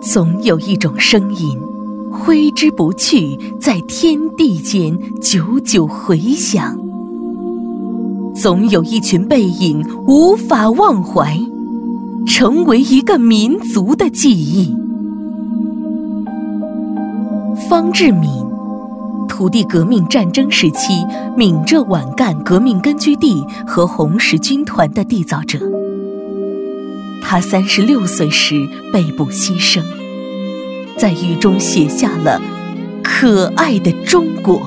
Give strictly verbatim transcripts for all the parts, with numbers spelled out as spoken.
总有一种声音挥之不去，在天地间久久回响，总有一群背影无法忘怀，成为一个民族的记忆。方志敏，土地革命战争时期闽浙皖赣革命根据地和红十军团的缔造者。他三十六岁时被捕牺牲，在狱中写下了《可爱的中国》。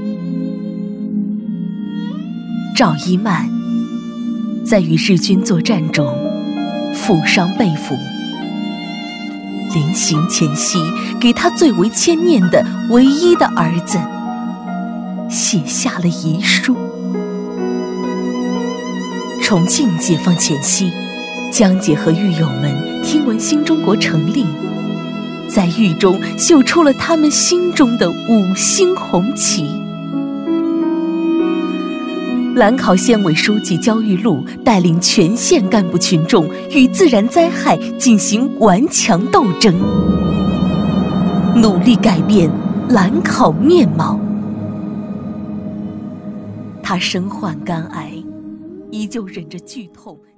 赵一曼在与日军作战中负伤被俘，临行前夕，给他最为牵念的唯一的儿子写下了遗书。重庆解放前夕，江姐和狱友们听闻新中国成立，在狱中绣出了他们心中的五星红旗。兰考县委书记焦裕禄带领全县干部群众与自然灾害进行顽强斗争，努力改变兰考面貌。他身患肝癌，依旧忍着剧痛